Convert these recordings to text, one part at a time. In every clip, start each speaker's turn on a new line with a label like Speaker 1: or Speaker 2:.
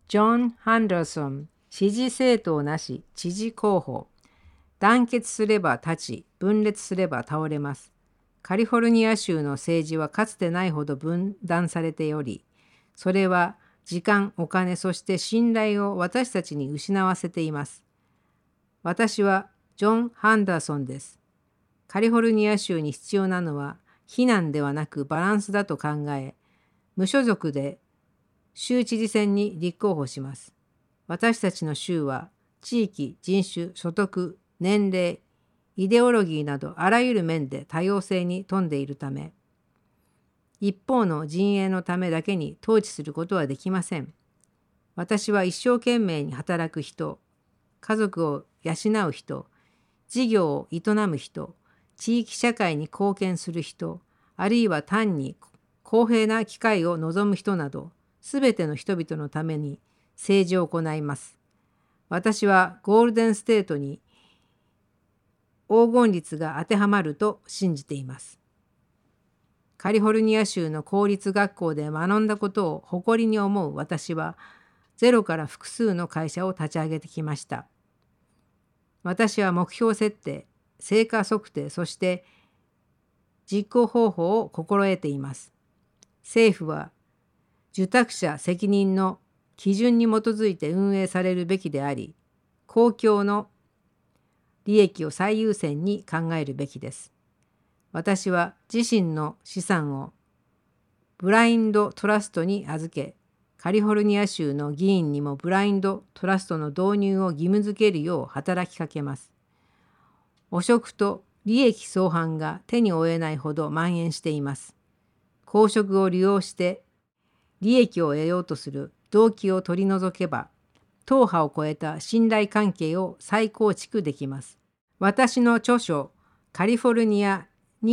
Speaker 1: ジョン・ハンダーソン、支持政党なし、知事候補。団結すれば立ち、分裂すれば倒れます。カリフォルニア州の政治はかつてないほど分断されており、それは時間、お金、そして信頼を私たちに失わせています。私はジョン・ハンダーソンです。カリフォルニア州に必要なのは非難ではなくバランスだと考え、無所属で州知事選に立候補します。私たちの州は地域、人種、所得、年齢、イデオロギーなどあらゆる面で多様性に富んでいるため、一方の陣営のためだけに統治することはできません。私は一生懸命に働く人、家族を養う人、事業を営む人、地域社会に貢献する人、あるいは単に公平な機会を望む人など、すべての人々のために政治を行います。私はゴールデンステートに黄金律が当てはまると信じています。カリフォルニア州の公立学校で学んだことを誇りに思う私は、ゼロから複数の会社を立ち上げてきました。私は目標設定、成果測定、そして実行方法を心得ています。政府は受託者責任の基準に基づいて運営されるべきであり、公共の利益を最優先に考えるべきです。私は自身の資産をブラインドトラストに預け、カリフォルニア州の議員にもブラインドトラストの導入を義務付けるよう働きかけます。汚職と利益相反が手に負えないほど蔓延しています。公職を利用して利益を得ようとする動機を取り除けば、党派を超えた信頼関係を再構築できます。私の著書、カリフォルニア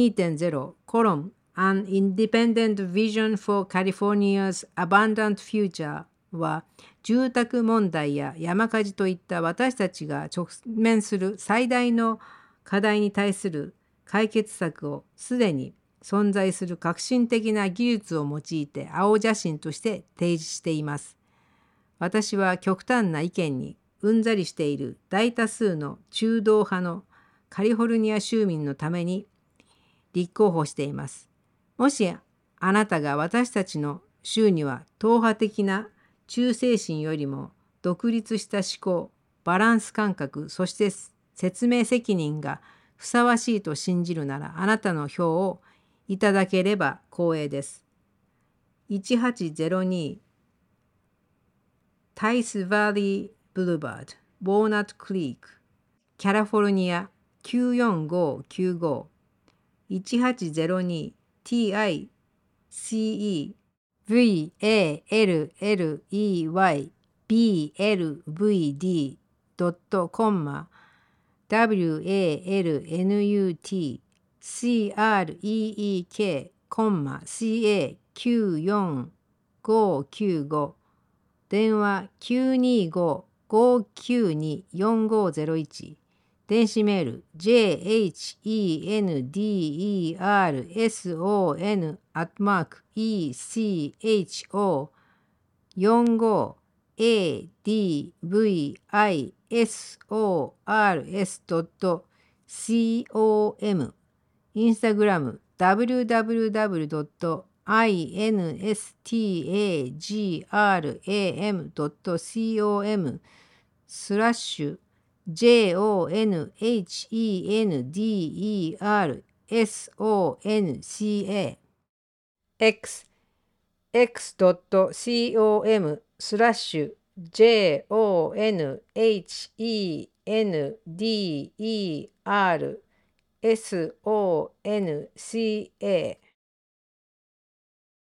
Speaker 1: 2.0 An Independent Vision for California's Abundant Future は、住宅問題や山火事といった私たちが直面する最大の課題に対する解決策をすでに存在する革新的な技術を用いて青写真として提示しています。私は極端な意見にうんざりしている大多数の中道派のカリフォルニア州民のために立候補しています。もしあなたが私たちの州には党派的な忠誠心よりも独立した思考、バランス感覚、そして説明責任がふさわしいと信じるなら、あなたの票をいただければ光栄です。1802タイス・バリー・ブルーバード、ウォーナット・クリーク、キャリフォルニア94595、1802 TICEVALLEYBLVD.com WALNUT CREEK、CA94595 電話925-592-4501、電子メール JHENDERSON@echo45advisors.com、 インスタグラム www.instagram.com/JONHENDERSONCA x.com/JONHENDERSONCA